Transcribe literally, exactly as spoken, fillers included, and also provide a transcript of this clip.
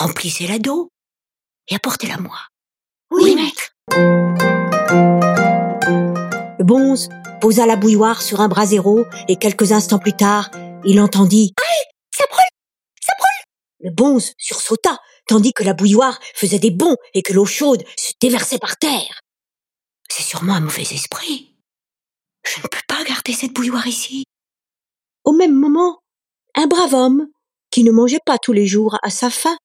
remplissez-la d'eau et apportez-la moi. » Oui, Oui, maître. Le bonze posa la bouilloire sur un brasero et quelques instants plus tard, il entendit « Aïe, ça brûle, ça brûle !» Le bonze sursauta, tandis que la bouilloire faisait des bonds et que l'eau chaude se déversait par terre. « C'est sûrement un mauvais esprit. Je ne peux pas garder cette bouilloire ici. » Au même moment, un brave homme, qui ne mangeait pas tous les jours à sa faim,